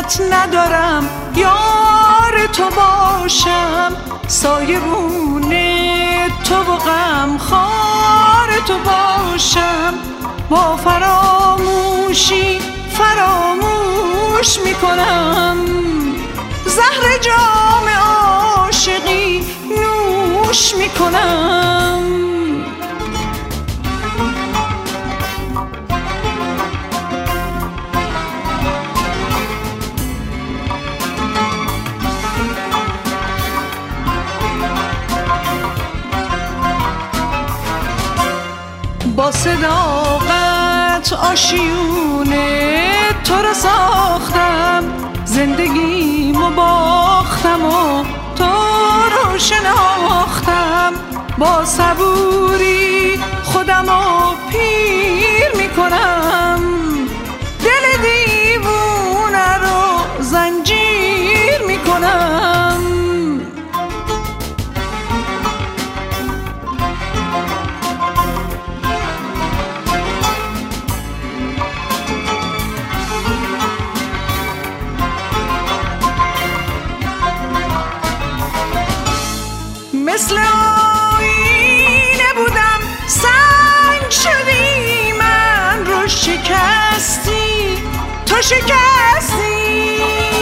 طاقت ندارم یار تو باشم، سایبون تو و غمخوار تو باشم. با فراموشی فراموش میکنم، زهر جام عاشقی نوش میکنم. با صداقت آشیونه تو رو ساختم، زندگیمو باختم و تو رو شناختم. با صبوری خودمو پیر میکنم، دل دیوونه رو زنجیر میکنم. مثل آینه بودم سنگ شدی، من رو شکستی تو شکستی.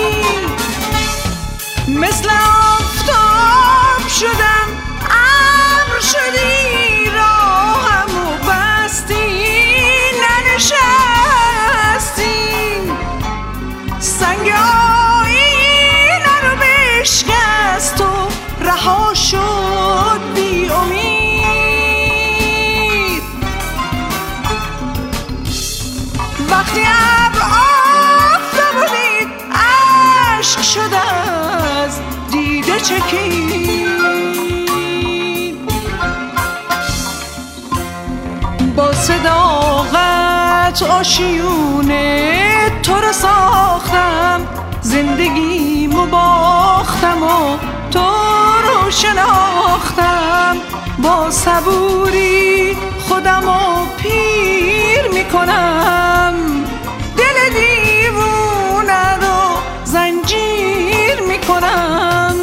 مثل آفتاب شدم ابر شدی، راهمو بستی ننشستی. سنگ آینه رو بشکست و رها شد بی امید. وقتی ابر آفتاب دید اشک شد از دیده چکید. با صداقت آشیونه تو رو ساختم، زندگیمو باختم و تو رو شناختم. با صبوری خودمو پیر میکنم، دل دیوونه رو زنجیر میکنم.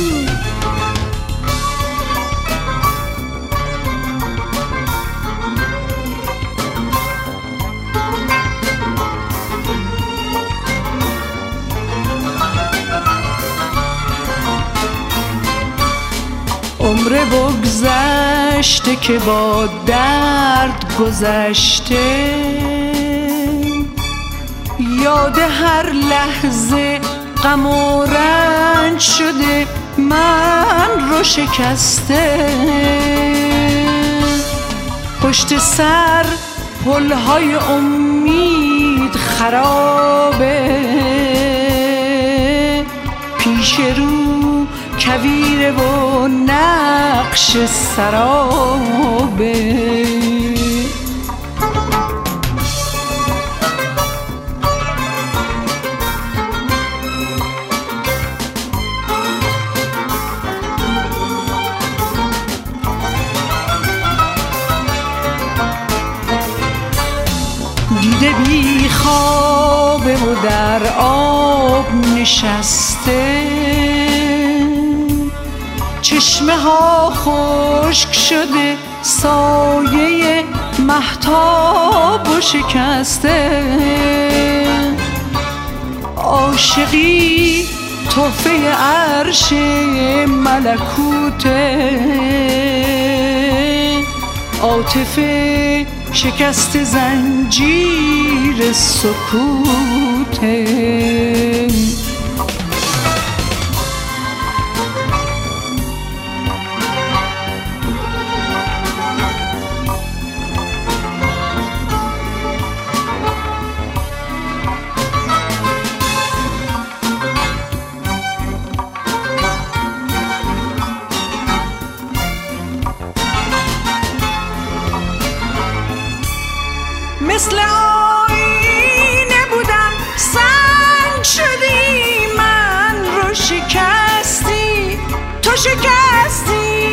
عمر بگذشته که با درد گذشته، یاد هر لحظه غم و رنج شده من رو شکسته. پشت سر پلهای امید خرابه، پیش رو کویره و نقش سرابه. دیده بی خوابه و در آب نشسته، چشمه ها خشک شده سایه مهتاب و شکسته. عاشقی تحفه عرش ملکوته، عاطفه شکست زنجیر سکوته. مثل آینه بودم سنگ شدی، من رو شکستی تو شکستی.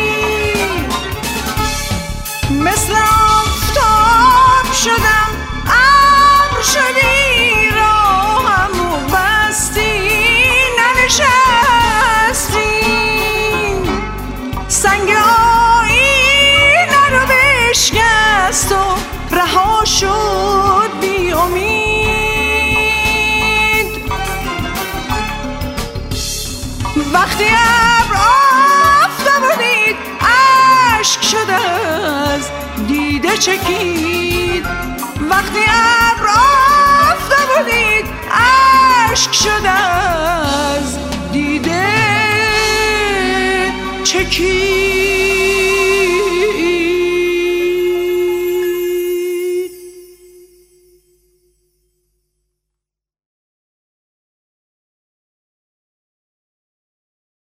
مثل آفتاب شدم ابر شدی، راهمو بستی نشستیم، سنگ آینه رو بشکست و رها شد بی امید. وقتی ابر آفتاب و دید اشک شده از دیده چکید. وقتی ابر آفتاب و دید اشک شده از دیده چکید.